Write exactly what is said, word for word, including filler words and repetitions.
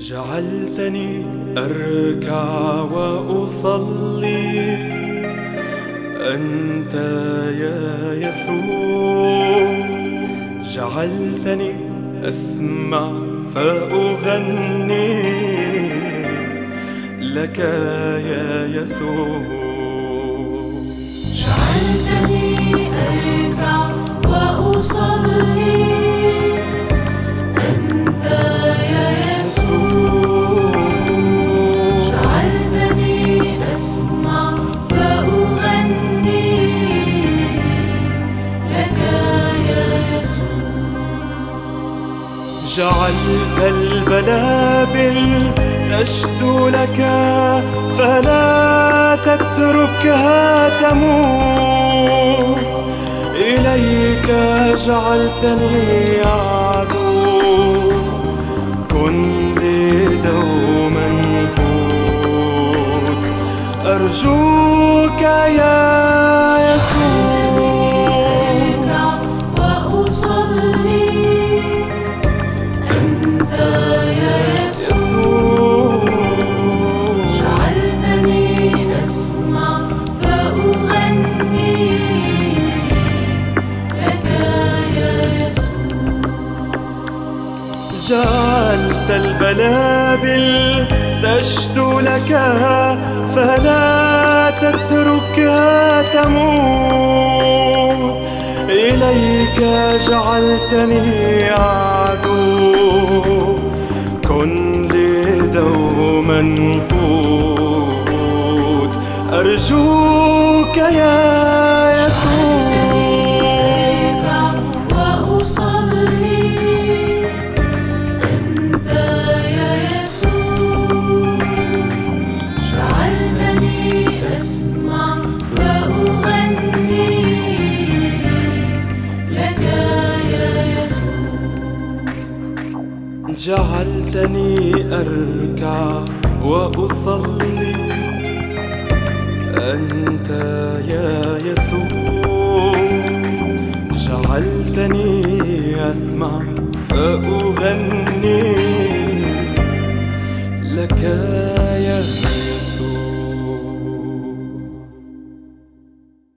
جعلتني أركع وأصلي أنت يا يسوع، جعلتني أسمع فأغني لك يا يسوع. جعلتني أركع وأصلي أنت يا يسوع، جعلتني أسمع فأغني لك يا يسوع. جعلت البلابل تشدو لك فلا تتركها تموت، إليك جعلتني أعدو، كن لي دوما قوت، أرجوك يا يسوع. أركع وأصلي أنت يا يسوع، جعلتني أسمع فأغني لك يا يسوع. جعلت البلابل تشدو لك فلا تتركها تموت، إليك جعلتني أعدو، كن لي دوما قوت، أرجوك يا يسوع. أركع وأصلي أنت يا يسوع، جعلتني أسمع فأغني لك يا يسوع. جعلتني أركع وأصلي أنت يا يسوع، جعلتني أسمع فأغني لك يا